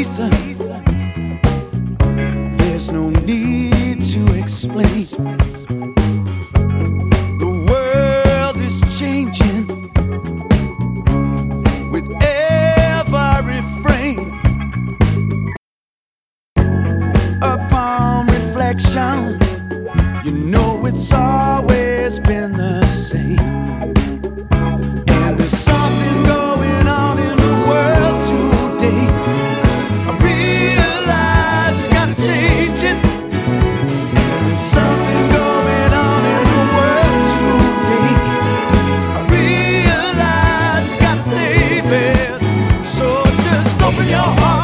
peace. There's no need to explain. The world is changing with every frame. Upon reflection,